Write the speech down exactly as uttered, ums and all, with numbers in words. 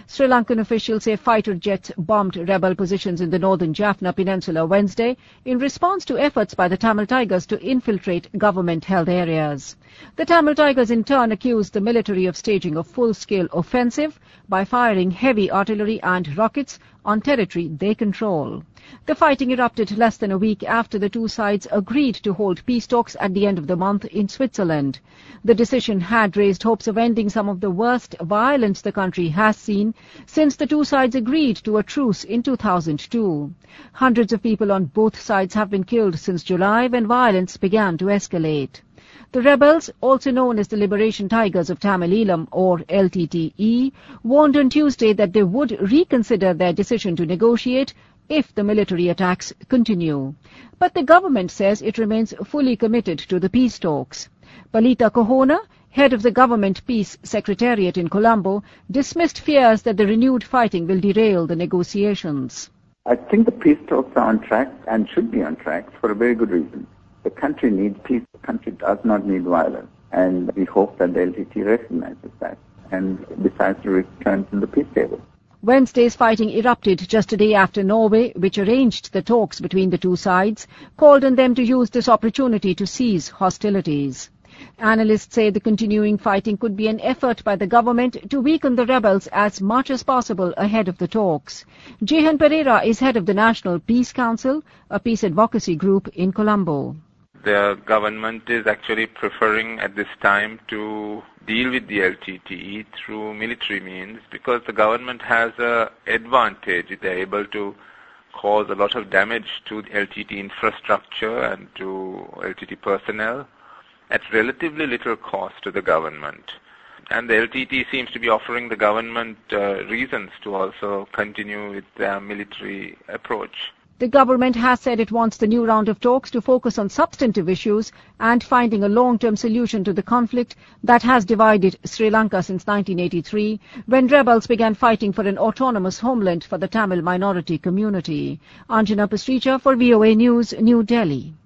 Sri Lankan officials say fighter jets bombed rebel positions in the northern Jaffna Peninsula Wednesday in response to efforts by the Tamil Tigers to infiltrate government-held areas. The Tamil Tigers in turn accused the military of staging a full-scale offensive by firing heavy artillery and rockets on territory they control. The fighting erupted less than a week after the two sides agreed to hold peace talks at the end of the month in Switzerland. The decision had raised hopes of ending some of the worst violence the country has seen since the two sides agreed to a truce in two thousand two. Hundreds of people on both sides have been killed since July, when violence began to escalate. The rebels, also known as the Liberation Tigers of Tamil Eelam, or L T T E, warned on Tuesday that they would reconsider their decision to negotiate if the military attacks continue. But the government says it remains fully committed to the peace talks. Palita Kohona, head of the Government Peace Secretariat in Colombo, dismissed fears that the renewed fighting will derail the negotiations. I think the peace talks are on track and should be on track for a very good reason. The country needs peace. The country does not need violence. And we hope that the L T T recognizes that and decides to return to the peace table. Wednesday's fighting erupted just a day after Norway, which arranged the talks between the two sides, called on them to use this opportunity to cease hostilities. Analysts say the continuing fighting could be an effort by the government to weaken the rebels as much as possible ahead of the talks. Jehan Pereira is head of the National Peace Council, a peace advocacy group in Colombo. The government is actually preferring at this time to deal with the L T T E through military means because the government has an advantage. They're able to cause a lot of damage to the L T T infrastructure and to L T T personnel at relatively little cost to the government. And the L T T seems to be offering the government uh, reasons to also continue with their military approach. The government has said it wants the new round of talks to focus on substantive issues and finding a long-term solution to the conflict that has divided Sri Lanka since nineteen eighty-three, when rebels began fighting for an autonomous homeland for the Tamil minority community. Anjana Pastricha for V O A News, New Delhi.